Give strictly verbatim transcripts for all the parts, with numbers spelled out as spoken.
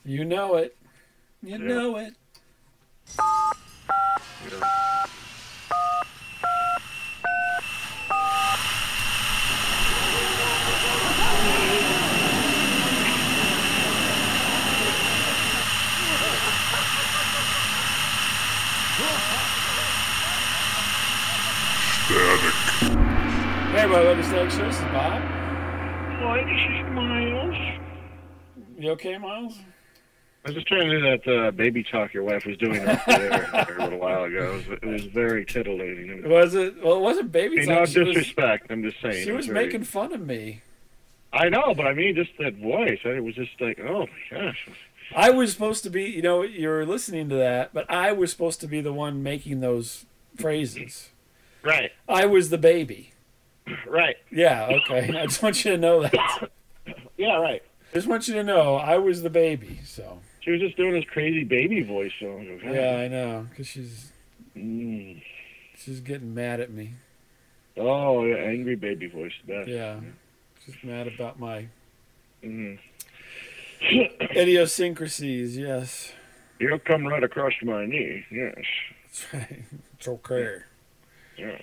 You know it. You Yeah. know it. Yeah. Hey, everybody, welcome to Static Show. This is Bob. Hi, this is Miles. You okay, Miles? I was just trying to do that uh, baby talk your wife was doing off the air a little while ago. It was, it was very titillating. Was it? Well, it wasn't baby Hey, talk. no She was, disrespect. I'm just saying. she it was very- making fun of me. I know, but I mean, just that voice. It was just like, oh my gosh. I was supposed to be, you know, you're listening to that, but I was supposed to be the one making those phrases. Right, I was the baby. right. Yeah, okay. I just want you to know that. Yeah, right. I just want you to know I was the baby. So She was just doing this crazy baby voice. So I was like, yeah, I know, because she's Mm. she's getting mad at me. Oh, yeah, angry baby voice. Best. Yeah, she's mad about my Mm. idiosyncrasies. Yes, You'll come right across my knee. Yes, that's right. It's okay. yes.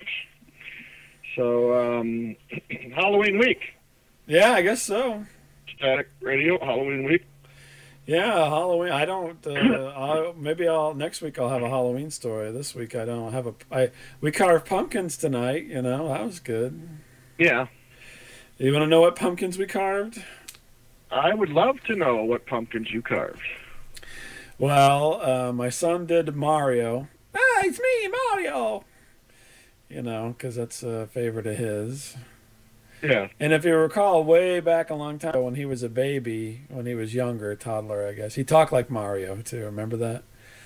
So, um, Halloween week. Yeah, I guess so. Static Radio, Halloween week. Yeah, Halloween. I don't. Uh, I'll, maybe I'll next week. I'll have a Halloween story. This week I don't have a. I we carved pumpkins tonight. You know that was good. Yeah. You want to know what pumpkins we carved? I would love to know what pumpkins you carved. Well, uh, my son did Mario. Ah, it's me, Mario. You know, because that's a favorite of his. Yeah. And if you recall, way back a long time ago when he was a baby, when he was younger, a toddler, I guess, he talked like Mario too. Remember that?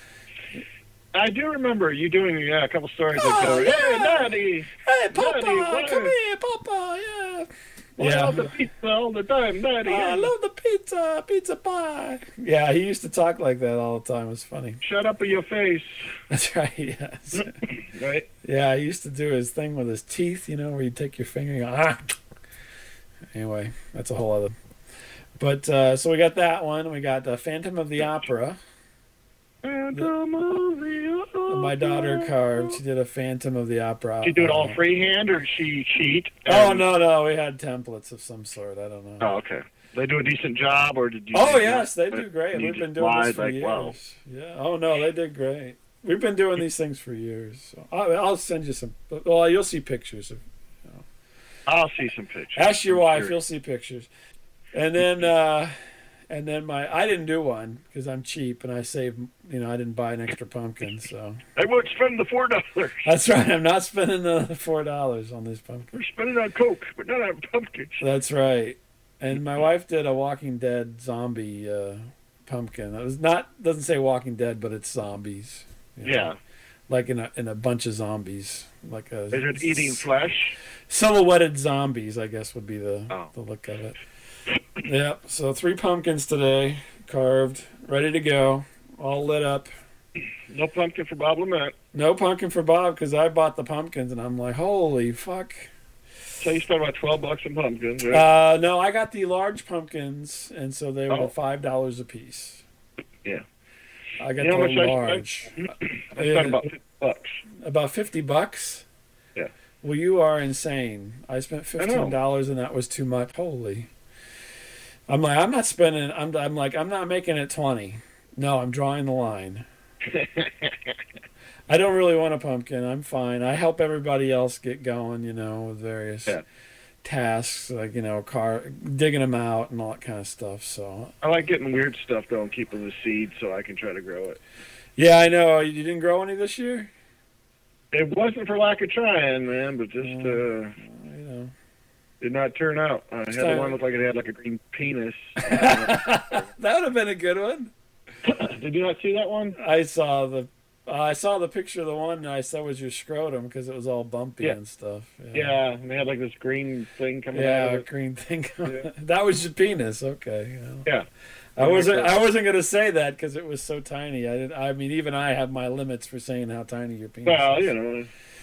I do remember you doing yeah, a couple stories Oh, like that. yeah. Hey, Daddy! Hey, Papa, Daddy, why- come here, Papa, yeah. I Yeah. love the pizza all the time, Daddy. Oh, I love the pizza, pizza pie. Yeah, he used to talk like that all the time. It was funny. Shut up in your face. That's right, yes. Right? Yeah, he used to do his thing with his teeth, you know, where you take your finger and go, ah. Anyway, that's a whole other. But, uh, so we got that one. We got uh, Phantom of the Opera. Phantom of the Opera. My daughter carved. She did a Phantom of the Opera. Did you do it all Uh, freehand or did she cheat? Oh, and- no, no. We had templates of some sort. I don't know. Oh, okay. They do a decent job, or did you? Oh yes, they do great. You We've been just doing this lied for like, years. wow. Yeah. Oh no, they did great. We've been doing these things for years. So I'll, I'll send you some. Well, you'll see pictures of. I'll see some pictures. Ask your I'm wife. sure. You'll see pictures. And then, uh, and then my I didn't do one because I'm cheap and I saved. You know, I didn't buy an extra pumpkin, so I won't spend the four dollars. that's right. I'm not spending the four dollars on these pumpkins. We're spending on Coke, but not on pumpkins. That's right. And my wife did a Walking Dead zombie uh, pumpkin. It was not doesn't say Walking Dead, but it's zombies. you know, Yeah. like in a in a bunch of zombies, like a Is it eating flesh? silhouetted zombies, I guess would be the Oh. the look of it. Yep. So three pumpkins today, carved, ready to go, all lit up. No pumpkin for Bob Lamette. No pumpkin for Bob because I bought the pumpkins and I'm like, holy fuck. So you spent about twelve bucks on pumpkins, right? Uh, no, I got the large pumpkins, and so they were Oh. five dollars a piece. Yeah. I got You know how the much I large. I spent about fifty bucks. About fifty bucks. Yeah. Well, you are insane. I spent I fifteen dollars, and that was too much. Holy. I'm like, I'm not spending. I'm. I'm like, I'm not making it twenty. No, I'm drawing the line. I don't really want a pumpkin. I'm fine. I help everybody else get going, you know, with various Yeah. tasks, like, you know, car digging them out and all that kind of stuff. So, I like getting weird stuff though and keeping the seed so I can try to grow it. yeah, I know. You didn't grow any this year? It wasn't for lack of trying, man, but just uh, You know. did not turn out. I had time- the one look like it had like a green penis. That would have been a good one. Did you not see that one? I saw the uh, I saw the picture of the one and I saw was your scrotum because it was all bumpy Yeah. and stuff. Yeah, and they had like this green thing coming out Yeah, of it. green thing. Yeah. That was your penis. Okay. You know. Yeah. I wasn't. I wasn't gonna say that because it was so tiny. I did. I mean, even I have my limits for saying how tiny your penis Well, is. you know,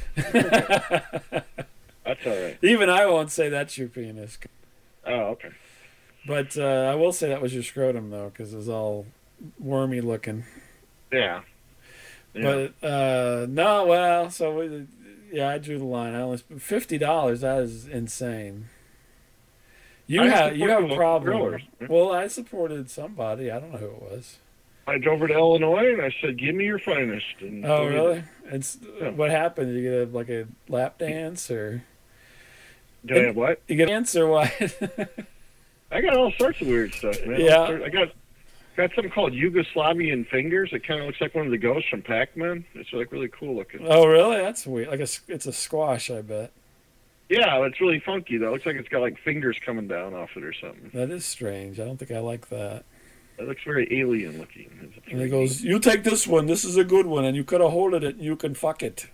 that's all right. Even I won't say that's your penis. Oh, okay. But uh, I will say that was your scrotum though, because it was all wormy looking. Yeah. yeah. But uh, no, well, so we, yeah, I drew the line. I only fifty dollars. That is insane. You I have you support have the a local problem. growers. Well, I supported somebody. I don't know who it was. I drove over to Illinois and I said, "Give me your finest." And Oh, so we did. really? It's Yeah. what happened? Did you get a, like a lap dance or Did I have what? you get a dance or what? I got all sorts of weird stuff, man. Yeah. I got got something called Yugoslavian fingers. It kind of looks like one of the ghosts from Pac-Man. It's like really cool looking. Oh, really? That's weird. Like a s- it's a squash, I bet. Yeah, it's really funky though. It looks like it's got like fingers coming down off it or something. That is strange. I don't think I like that. It looks very alien looking. It's And he very goes, "You take this one. This is a good one, and you could have holded it, and you can fuck it."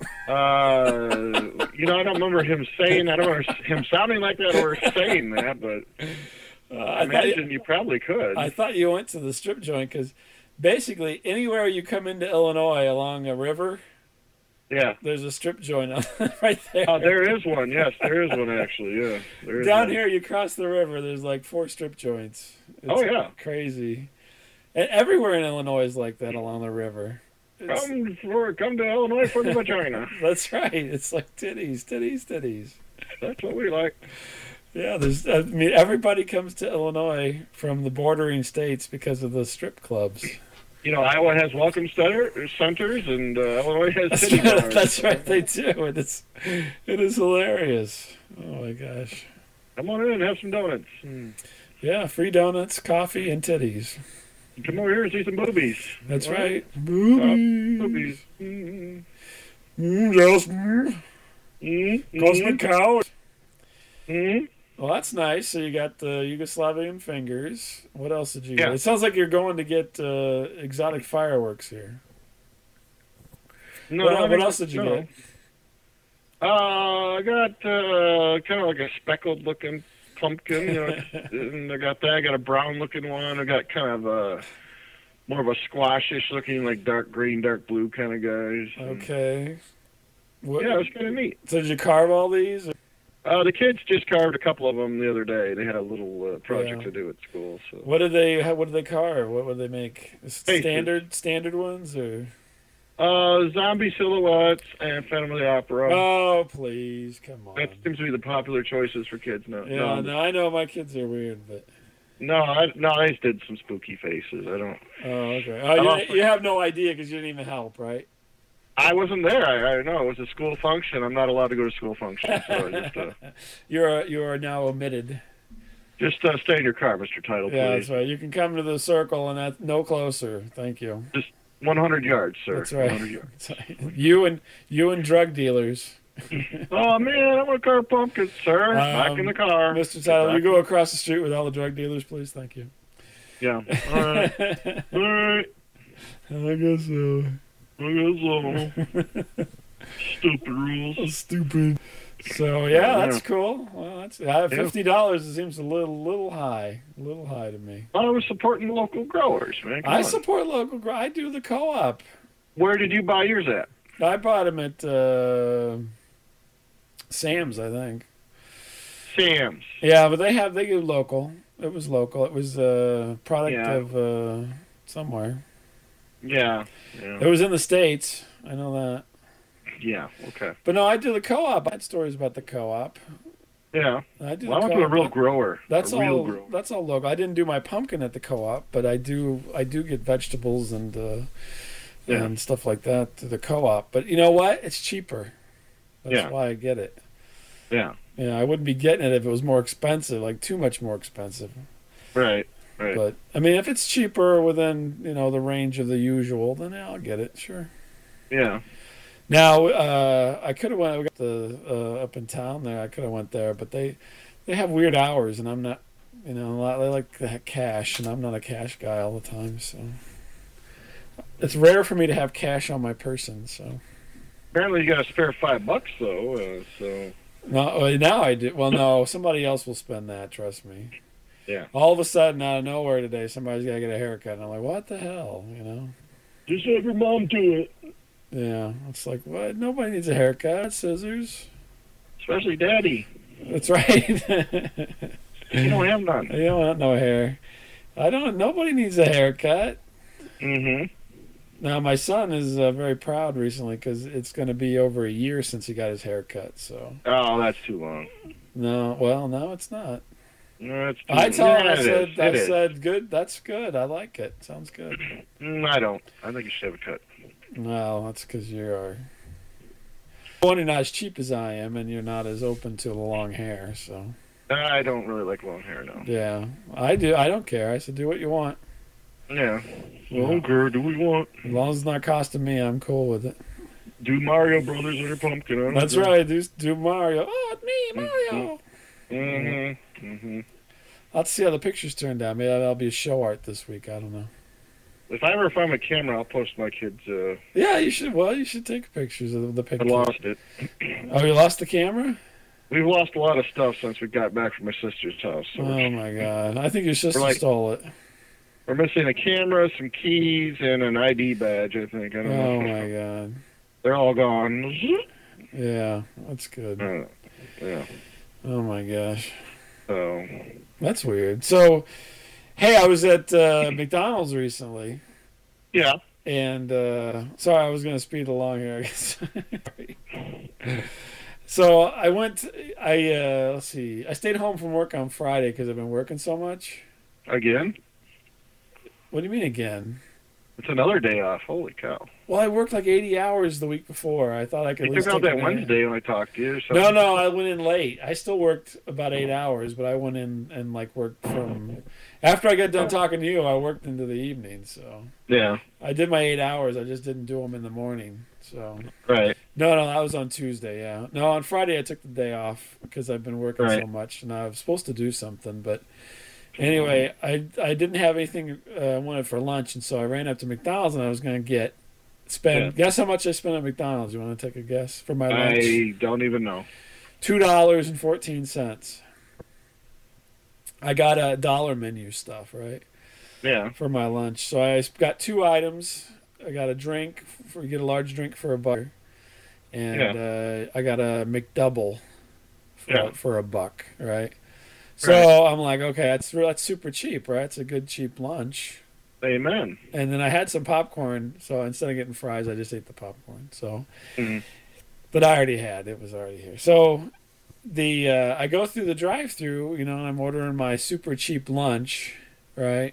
Uh, you know, I don't remember him saying. I don't remember him sounding like that or saying that, but Uh, I I thought you, imagine you probably could. I thought you went to the strip joint because basically anywhere you come into Illinois along a river, Yeah. there's a strip joint on, right there. Oh, there is one. Yes, there is one actually. Yeah. There is Down one. here, you cross the river. There's like four strip joints. It's Oh, yeah. crazy. And everywhere in Illinois is like that along the river. It's- Come for come to Illinois for the vagina. that's right. It's like titties, titties, titties. That's what we like. Yeah, there's. I mean, everybody comes to Illinois from the bordering states because of the strip clubs. You know, Iowa has welcome center, centers, and uh, Illinois has That's city right, bars. that's right, they do. And it's it is hilarious. Oh my gosh. Come on in and have some donuts. Mm. Yeah, free donuts, coffee, and titties. Come over here and see some boobies. That's All right. Uh, Boobies. boobies. Mm, Mm, just mm, mm, goes the mm, cow. mm. Well, that's nice. So you got the Yugoslavian fingers. What else did you get? Yeah. It sounds like you're going to get uh, exotic fireworks here. No, what, I what think- else did you no. get? Uh, I got uh, kind of like a speckled looking pumpkin. You know, it's- and I got that. I got a brown looking one. I got kind of a more of a squashish looking, like dark green, dark blue kind of guys. And, Okay. What, yeah, it was kind of neat. So did you carve all these? Uh, the kids just carved a couple of them the other day. They had a little uh, project Yeah. to do at school. So What did they? How, what did they carve? What would they make? Faces. Standard, standard ones, or? uh, zombie silhouettes and Phantom of the Opera. Oh, please, come on. That seems to be the popular choices for kids now. Yeah, no, no, I know my kids are weird, but no, I, no, I just did some spooky faces. I don't. oh, okay. Oh, you, offer- you have no idea because you didn't even help, right? I wasn't there. I, I know it was a school function. I'm not allowed to go to school functions. So I just, uh, You're you are now omitted. just uh, stay in your car, Mister Title, Yeah, please. that's right. You can come to the circle and that no closer. Thank you. one hundred yards, sir. That's right. one hundred yards. That's right. You and you and drug dealers. Oh man, I want to carve pumpkins, sir. Back in Um, the car, Mister Tyler, you Back- go across the street with all the drug dealers, please. Thank you. Yeah. All right. All right. I guess so. I guess so. Stupid rules. Stupid. So yeah, Yeah. that's cool. Well, that's uh, fifty dollars. It seems a little, little high, a little high to me. I was supporting local growers, man. Come I on. support local. gro- I do the co-op. Where did you buy yours at? I bought them at uh, Sam's, I think. Sam's. Yeah, but they have they do local. It was local. It was a product Yeah. of uh, somewhere. Yeah. Yeah. It was in the States. I know that. Yeah. Okay. But no, I do the co-op. I had stories about the co-op. Yeah. I do. Well, I the went to a co-op. real grower. That's a real all. grower. That's all local. I didn't do my pumpkin at the co-op, but I do. I do get vegetables and uh, Yeah. and stuff like that to the co-op. But you know what? It's cheaper. That's Yeah. why I get it. Yeah. Yeah, I wouldn't be getting it if it was more expensive, like too much more expensive. Right. Right. But I mean, if it's cheaper within you know the range of the usual, then yeah, I'll get it. Sure. yeah. Now, uh, I could have went we got the uh, up in town there. I could have went there, but they they have weird hours, and I'm not. You know, a lot, they like the cash, and I'm not a cash guy all the time. So it's rare for me to have cash on my person. So Apparently, you got a spare five bucks though. Uh, so no, well, now I do. Well, no, somebody else will spend that. Trust me. yeah. All of a sudden, out of nowhere today, somebody's got to get a haircut, and I'm like, what the hell, you know? Just have your mom do it. Yeah, it's like, what? Nobody needs a haircut. Scissors. Especially Daddy. That's right. You don't have none. You don't want no hair. I don't. Nobody needs a haircut. Mm-hmm. Now my son is uh, very proud recently because it's going to be over a year since he got his haircut. So Oh, that's too long. no, well, no, it's not. No, that's too I told him, yeah, I it said, is. I It is. said, good. That's good. I like it. Sounds good. Mm, I don't. I think you should have a cut. Well, that's because you are. One, you're not as cheap as I am, and you're not as open to the long hair. So I don't really like long hair now. yeah, I do. I don't care. I said, do what you want. Yeah. Yeah. Well, girl, do we want As long as it's not costing me, I'm cool with it. do Mario Brothers or Pumpkin? I don't That's know. right. Do do Mario. Oh, it's me, Mario. Mm-hmm. Mm-hmm. I'll see how the pictures turned out. Maybe that'll be a show art this week. I don't know. If I ever find my camera, I'll post my kids. Uh, Yeah, you should. Well, you should take pictures of the I pictures. lost it. Oh, you lost the camera? We've lost a lot of stuff since we got back from my sister's house. So Oh we're, my god! I think your sister like- stole it. we're missing a camera, some keys, and an I D badge. I think. I don't Oh know. my god! They're all gone. Yeah, that's good. Uh, yeah. Oh my gosh, So that's weird. So, hey, I was at uh, McDonald's recently, yeah. and uh, sorry, I was going to speed along here. I guess. So I went. I uh, let's see. I stayed home from work on Friday because I've been working so much. Again. What do you mean again? It's another day off. Holy cow! Well, I worked like eighty hours the week before. I thought I could. You at least took out take a that day. Wednesday when I talked to you. Or No, something. no, I went in late. I still worked about eight hours, but I went in and like worked from after I got done talking to you. I worked into the evening, so Yeah. I did my eight hours. I just didn't do them in the morning. So Right. no, no, that was on Tuesday. Yeah, no, on Friday I took the day off because I've been working so Right. much, and I was supposed to do something, but anyway, I I didn't have anything uh, I wanted for lunch, and so I ran up to McDonald's and I was going to get spend. Yeah. Guess how much I spent at McDonald's? You want to take a guess for my lunch? I don't even know. Two dollars and fourteen cents. I got a dollar menu stuff, right, Yeah. for my lunch. So I got two items. I got a drink for you get a large drink for a buck, and uh, I got a McDouble for, Yeah. for a buck, right? So Right. I'm like, okay, that's that's super cheap, right? It's a good cheap lunch. Amen. And then I had some popcorn, so instead of getting fries, I just ate the popcorn. So, Mhm. but I already had it was already here. So the uh, I go through the drive-through, you know, and I'm ordering my super cheap lunch, right?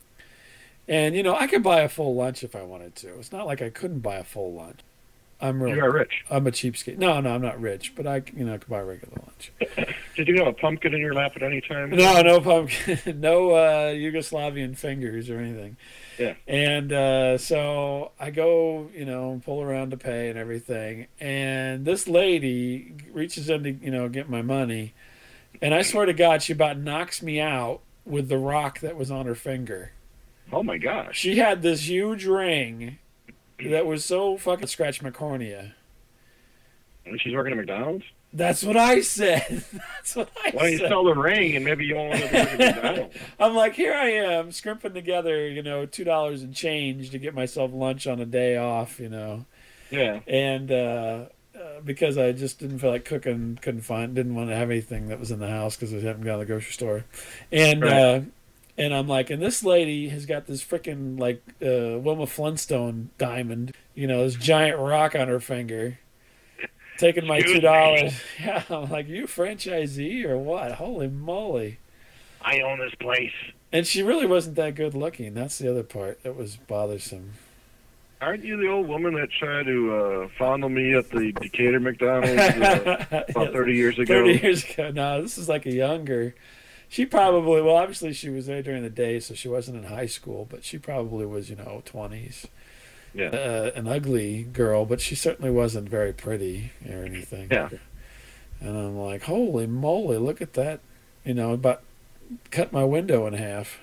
And you know, I could buy a full lunch if I wanted to. It's not like I couldn't buy a full lunch. I'm really, You are rich. I'm a cheapskate. No, no, I'm not rich, but I, you know, I could buy a regular lunch. Did you have a pumpkin in your lap at any time? No, no pumpkin, no uh, Yugoslavian fingers or anything. Yeah. And uh, so I go, you know, pull around to pay and everything, and this lady reaches in to, you know, get my money, and I swear to God, she about knocks me out with the rock that was on her finger. Oh my gosh. She had this huge ring that was so fucking scratched my cornea. She's working at McDonald's? That's what I said. That's what I Why don't you said. sell the ring and maybe you won't want to work at McDonald's? I'm like, here I am, scrimping together, you know, two dollars and change to get myself lunch on a day off, you know, Yeah. and uh, uh, because I just didn't feel like cooking, couldn't find, didn't want to have anything that was in the house because I hadn't gone to the grocery store, and Right. uh, and I'm like, and this lady has got this freaking like uh, Wilma Flintstone diamond, you know, this giant rock on her finger. Taking my Excuse two me. dollars, yeah. I'm like, you franchisee or what? Holy moly! I own this place. And she really wasn't that good looking. That's the other part that was bothersome. Aren't you the old woman that tried to uh, fondle me at the Decatur McDonald's uh, about thirty years ago? Thirty years ago. No, this is like a younger. She probably, well, obviously she was there during the day, so she wasn't in high school, but she probably was, you know, twenties. Yeah. Uh, an ugly girl, but she certainly wasn't very pretty or anything. Yeah. And I'm like, holy moly, look at that. You know, about cut my window in half.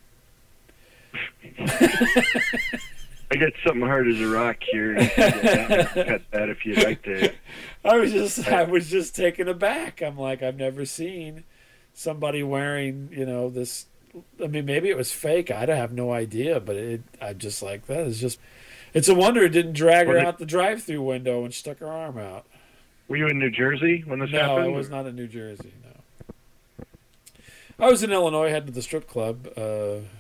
I got something hard as a rock here. You can cut that if you'd like to. I was just, I was just taken aback. I'm like, I've never seen somebody wearing, you know, this. I mean, maybe it was fake. I don't have no idea, but it. I just like that. It's just. It's a wonder it didn't drag her Was it- out the drive-through window when she stuck her arm out. Were you in New Jersey when this No, happened? I was not in New Jersey. No, I was in Illinois. Headed to the strip club. Uh,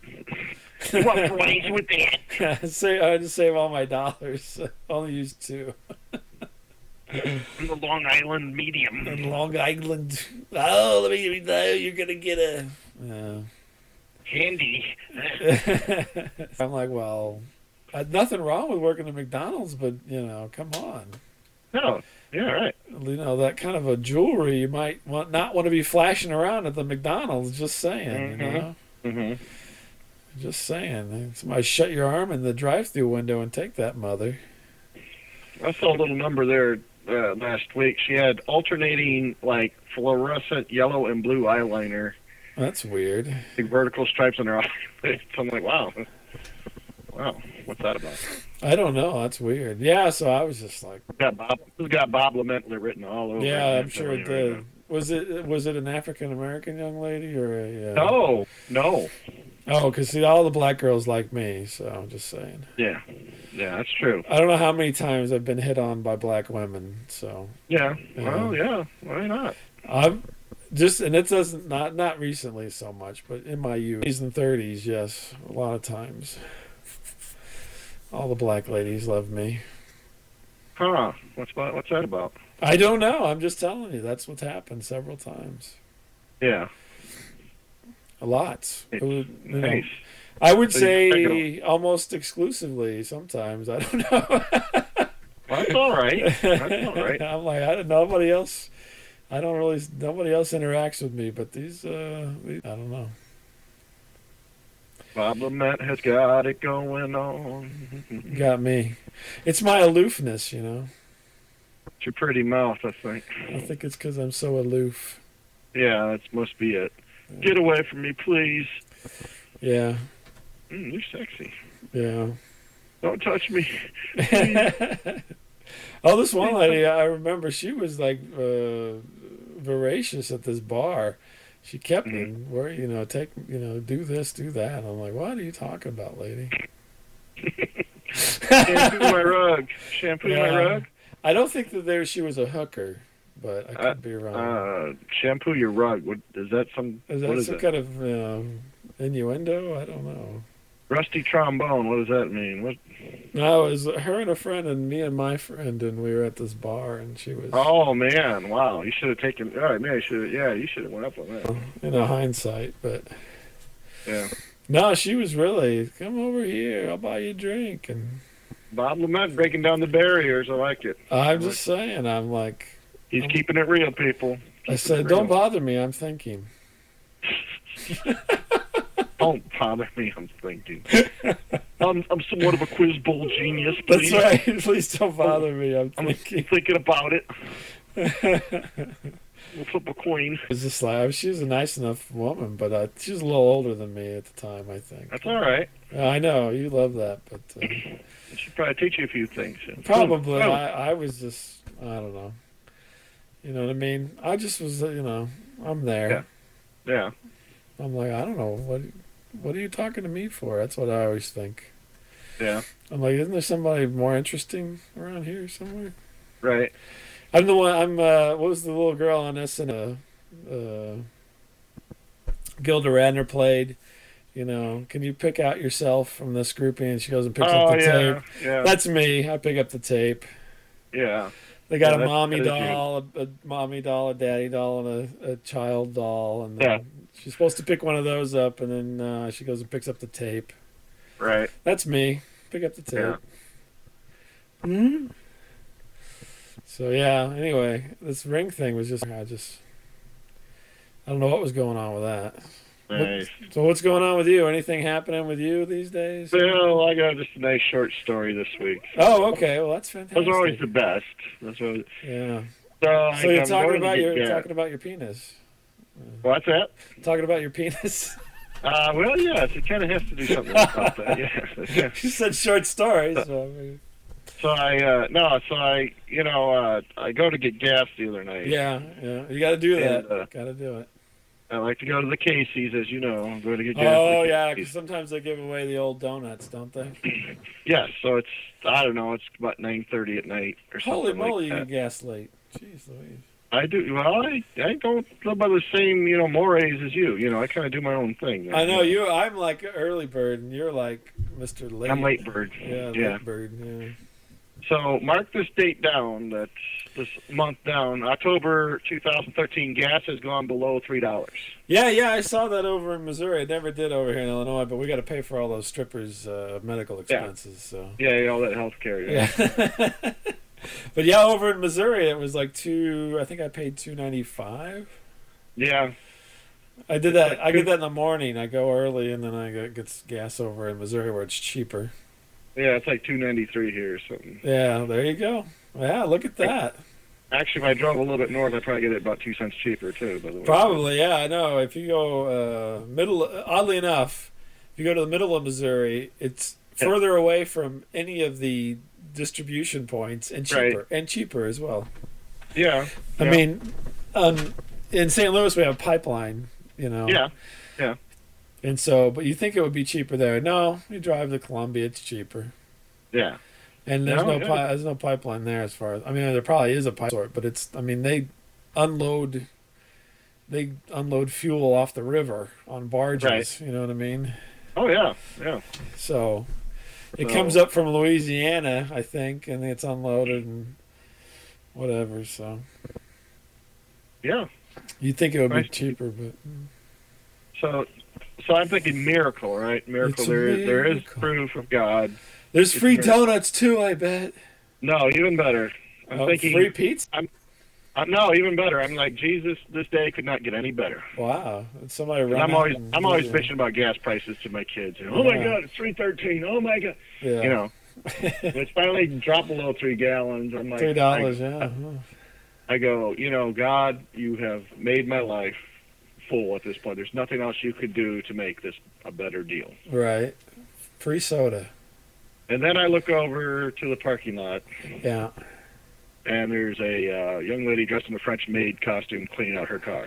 You want fries with that? Say I just save all my dollars. Only use two. I'm the Long Island medium. In Long Island. Oh, let me know you're gonna get a. Uh, Candy. I'm like, well, uh, nothing wrong with working at McDonald's, but you know, come on. No. Yeah, right. You know, that kind of a jewelry you might want not want to be flashing around at the McDonald's. Just saying, Mhm. you know. Mm-hmm. Just saying. Somebody shut your arm in the drive-through window and take that mother. I saw a little number there uh, last week. She had alternating, like, fluorescent yellow and blue eyeliner. That's weird. Big vertical stripes on her eyelids. I'm like, wow. Wow. What's that about? I don't know. That's weird. Yeah, so I was just like, It's got Bob, it's got Bob Lament written all over yeah, it. I'm sure it did. Was it was it an African American young lady or a? Uh... No, no. Oh, because see, all the black girls like me, so I'm just saying. Yeah, yeah, that's true. I don't know how many times I've been hit on by black women, so. Yeah, Yeah. well, yeah, why not? I'm just, and it doesn't not not recently so much, but in my youth, and thirties, yes, a lot of times. All the black ladies love me. Huh? What's about, what's that about? I don't know. I'm just telling you. That's what's happened several times. Yeah, A lot. It was, you know, nice. I would So you say almost exclusively sometimes. I don't know. Well, that's all right. That's all right. I'm like, I don't, nobody else, I don't really, nobody else interacts with me, but these, uh, these, I don't know. Bob Lament has got it going on. Got me. It's my aloofness, you know. It's your pretty mouth, I think. I think it's because I'm so aloof. Yeah, that must be it. Get away from me, please. Yeah, Mm, you're sexy. yeah. Don't touch me. Oh, this one lady, I remember she was like uh, voracious at this bar. She kept me, Mm-hmm. where you know, take you know, do this, do that. I'm like, what are you talking about, lady? Shampoo my rug. Shampoo my Yeah. rug. I don't think that there she was a hooker, but I could Uh, be wrong. Uh, shampoo your rug. What is that? Some is that what is some it? kind of um, innuendo? I don't know. Rusty trombone. What does that mean? What? No, it was her and a friend, and me and my friend, and we were at this bar, and she was. Oh man! Wow. You should have taken. All right, man. You should. Yeah, you should have went up on that. In a hindsight, but Yeah. no, she was really come over here. I'll buy you a drink, and Bob Lament breaking down the barriers. I like it. I'm just saying. I'm like, He's Um, keeping it real, people. I Keeping said, it don't real. bother me. I'm thinking. Don't bother me. I'm thinking. I'm I'm somewhat of a quiz bowl genius. That's Please. right. Please don't bother me. I'm I'm thinking. thinking about it. It We'll flip a coin. was just like she was a nice enough woman, but uh, she was a little older than me at the time. I think. That's all right. I know you love that, but uh, I should probably teach you a few things. probably Oh, I, I was just I don't know. You know what I mean? I just was uh, you know I'm there. Yeah. Yeah. I'm like I don't know what what are you talking to me for? That's what I always think. Yeah. I'm like, isn't there somebody more interesting around here somewhere? Right. I'm the one. I'm. Uh, what was the little girl on this? And uh, uh, Gilda Radner played. You know, can you pick out yourself from this grouping? And she goes and picks Oh up the yeah. tape. Yeah. That's me. I pick up the tape. Yeah. They got Yeah, a that- mommy that is you. doll, a, a mommy doll, a daddy doll, and a, a child doll. And Yeah. then she's supposed to pick one of those up, and then uh, she goes and picks up the tape. Right. That's me. Pick up the tape. Yeah. Hmm. So yeah. Anyway, this ring thing was just I just I don't know what was going on with that. Nice. So what's going on with you? Anything happening with you these days? Well, I got just a nice short story this week. Oh, okay. Well, that's Those fantastic. are always the best. That's what. Yeah. So, So you're I'm talking going to about get your gas. talking about your penis. What's that? Talking about your penis. Uh, well, yes, it kind of has to do something about that. Yeah. You said short stories. So, I mean, So I uh, no, so I you know uh, I go to get gas the other night. yeah, yeah. You got to do that. And, uh, got to do it. I like to go to the Casey's, as you know. I'm going to get gas. Oh at the yeah, Casey's. because sometimes they give away the old donuts, don't they? Yes. So it's I don't know. It's about nine thirty at night or something Holy moly, like you that. get gas late. Jeez Louise. I do. Well, I I don't live by the same you know mores as you. You know, I kind of do my own thing. I know you. I'm like an early bird, and you're like Mister Late. I'm late bird. Yeah, Yeah. late bird. Yeah. So mark this date down. That's this month down. October twenty thirteen. Gas has gone below three dollars. Yeah, yeah. I saw that over in Missouri. I never did over here in Illinois, but we got to pay for all those strippers' uh, medical expenses. So. Yeah, all that health care. Yeah. Yeah. But yeah, over in Missouri, it was like two. I think I paid two ninety five. Yeah. I did that. I did that in the morning. I go early, and then I get gets gas over in Missouri where it's cheaper. Yeah, it's like two ninety three here or something. Yeah, there you go. Yeah, look at that. Actually, if I drove a little bit north, I'd probably get it about two cents cheaper too. By the way. Probably, yeah. I know. If you go uh, middle, oddly enough, if you go to the middle of Missouri, it's further away from any of the distribution points and cheaper Right. and cheaper as well. Yeah. I yeah. mean, um, in Saint Louis we have a pipeline, you know. Yeah. Yeah. And so, but you think it would be cheaper there? No, you drive to Columbia, it's cheaper. Yeah. And there's No, no, yeah. pi- there's no pipeline there as far as I mean, there probably is a pipe sort, but it's I mean they unload they unload fuel off the river on barges. Right. You know what I mean? Oh yeah. Yeah. So it So- comes up from Louisiana, I think, and it's unloaded and whatever. So Yeah. you'd think it would be Right. cheaper, but So, so I'm thinking miracle, right? Miracle. It's a There, is there is miracle. proof of God. there's It's free very- donuts too. I bet. No, even better. I'm Oh, thinking. free pizza. Uh, no, even better. I'm like Jesus. This day could not get any better. Wow, somebody And run. I'm out always, and I'm do always that. bitching about gas prices to my kids. You know, oh my Yeah. God, it's three thirteen. Oh my God. Yeah. You know, when it's finally dropped below three gallons. I'm like, Three dollars. Yeah. I, I go, you know, God, you have made my life full at this point. There's nothing else you could do to make this a better deal. Right. Free soda. And then I look over to the parking lot, Yeah. and there's a uh, young lady dressed in a French maid costume cleaning out her car.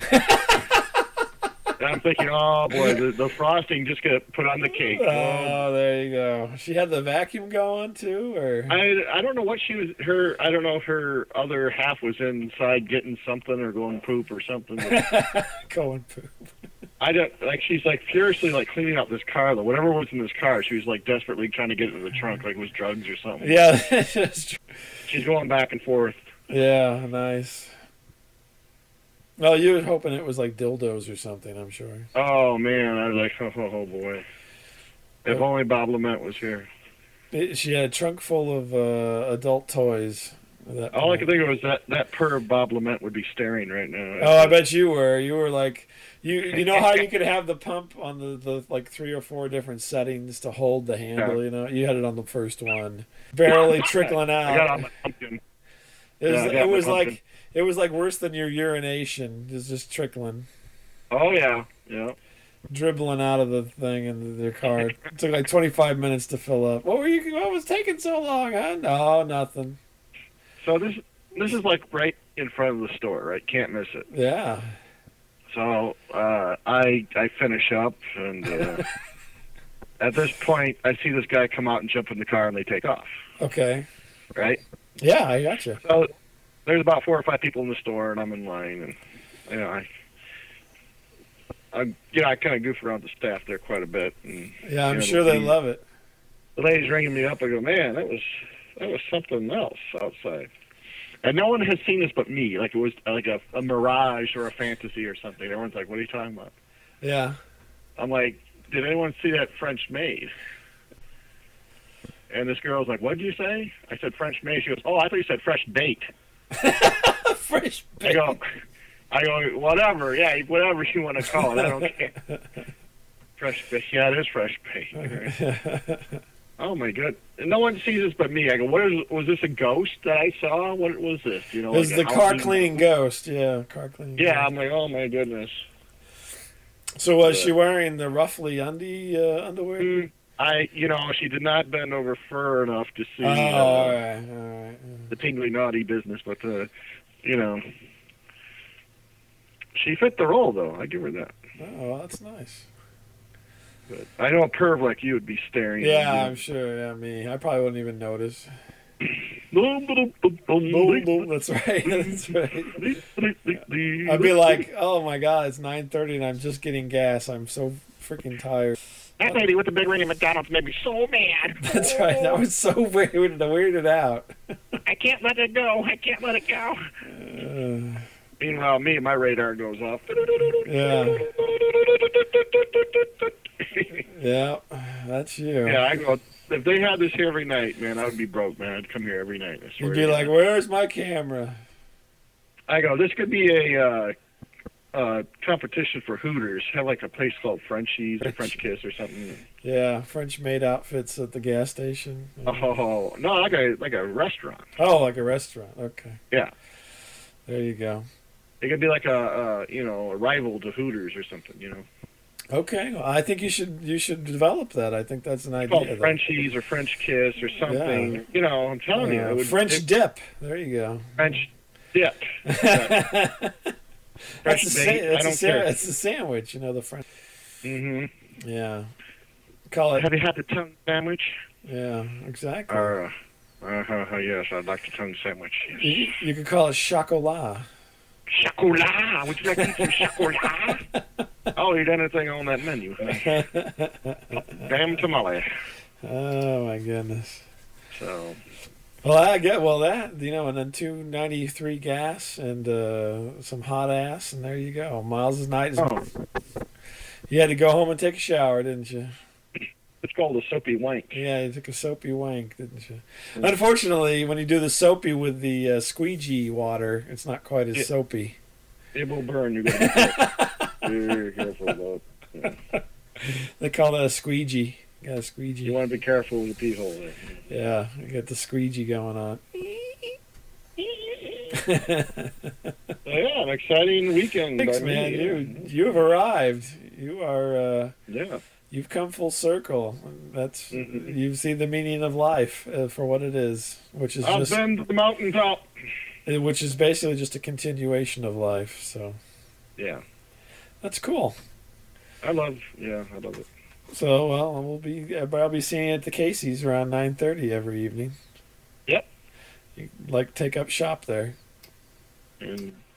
And I'm thinking, oh boy, the, the frosting just got put on the cake. Oh, Oh, there you go. She had the vacuum going too, or I I don't know what she was. Her I don't know if her other half was inside getting something or going poop or something. But going poop. I don't like. She's like furiously like cleaning out this car though. Whatever was in this car, she was like desperately trying to get it in the trunk, like it was drugs or something. Yeah. that's true. She's going back and forth. Yeah. Nice. Well, you were hoping it was like dildos or something. I'm sure. Oh man, I was like, oh, oh, oh boy. If Oh. only Bob Lament was here. It- she had a trunk full of uh, adult toys. That All I could think of was that that perv Bob Lament would be staring right now. Oh, I bet you were. You were like, you you know how you could have the pump on the, the like three or four different settings to hold the handle. Yeah. You know, you had it on the first one, barely trickling I got out. on my pumpkin. It was Yeah, I got it my was pumpkin. like it was like worse than your urination. It was just trickling, Oh yeah, yeah. dribbling out of the thing in their car. It took like twenty five minutes to fill up. What were you? What was taking so long? Huh? No, nothing. So this this is like right in front of the store, right? Can't miss it. Yeah. So uh, I I finish up, and uh, at this point, I see this guy come out and jump in the car, and they take off. Okay. Right. Yeah, I got you. So there's about four or five people in the store, and I'm in line, and you know I. I, you know, I kind of goof around the staff there quite a bit, and Yeah, I'm you know, sure the they lady- love it. The lady's ringing me up. I go, man, that was that was something else outside. And no one has seen this but me. Like it was like a, a mirage or a fantasy or something. Everyone's like, what are you talking about? Yeah. I'm like, did anyone see that French maid? And this girl's like, what did you say? I said French maid. She goes, oh, I thought you said fresh bait. Fresh I bait. go, I go, whatever. Yeah, whatever you want to call it. I don't care. Fresh bait. Yeah, it is fresh bait. Oh my god! And no one sees this but me. I go, what is? Was this a ghost that I saw? What was this? You know, This is like the a car house- cleaning ghost. Yeah, car cleaning. Yeah, ghost. I'm like, oh my goodness. So was Yeah. she wearing the roughly undie uh, underwear? Mm, I, you know, she did not bend over fur enough to see Oh, uh, all right, all right. the tingly naughty business, but uh, you know, she fit the role though. I give her that. Oh, well, that's nice. But I know a perv like you would be staring. Yeah, I'm sure. Yeah, me. I probably wouldn't even notice. Boom, boom, boom, boom, Boom, boom. That's right. That's right. boom. I'd be like, oh my god, it's nine thirty and I'm just getting gas. I'm so freaking tired. That lady with the big ring at McDonald's made me so mad. That's right. That was so weird. Weirded out. I can't let it go. I can't let it go. Uh, Meanwhile, me, my radar goes off. yeah. Yeah. That's you. Yeah, I go. If they had this here every night, man, I would be broke, man. I'd come here every night. I swear You'd to be God. like, where's my camera? I go. This could be a uh, uh, competition for Hooters. Have like a place called Frenchies or French Kiss or something. Yeah, French maid outfits at the gas station. Oh no, like a like a restaurant. Oh, like a restaurant. Okay. Yeah. There you go. It could be like a, uh you know a rival to Hooters or something. You know. Okay, well, I think you should you should develop that. I think that's an It's idea. called though. Frenchies or French Kiss or something. Yeah. You know, I'm telling you, Uh, it would, French it, dip. There you go. French dip. that's Fresh a, sa- bait, I it's, a don't sa- care. it's a sandwich, you know, the French. hmm Yeah. Call it. Have you had the tongue sandwich? Yeah, exactly. Uh, uh, yes, I'd like the tongue sandwich. Yes. You, you could call it chocolat. Chocolat. Would you like to eat some chocolat? I'll eat anything on that menu. Damn tamale. Oh my goodness. So, Well, I get well that you know, and then two ninety three gas and uh, some hot ass, and there you go. Miles' night is. oh, You had to go home and take a shower, didn't you? it's called a soapy wank. Yeah, you took a soapy wank, didn't you? Unfortunately, when you do the soapy with the uh, squeegee water, it's not quite as Yeah. soapy. It will burn. You got to be careful. Very careful about. Yeah. They call that a squeegee. You got a squeegee. You want to be careful with the pee hole there. Yeah, you got the squeegee going on. So, yeah, an exciting weekend. Thanks, by me, man. yeah. You you have arrived. You are. Uh, Yeah. you've come full circle. That's Mhm. you've seen the meaning of life uh, for what it is, which is I've just been to the mountaintop. uh, which is basically just a continuation of life. So Yeah. that's cool. I love, yeah, I love it. So well, we'll be. I'll be seeing you at the Casey's around nine thirty every evening. Yep. You like take up shop there. And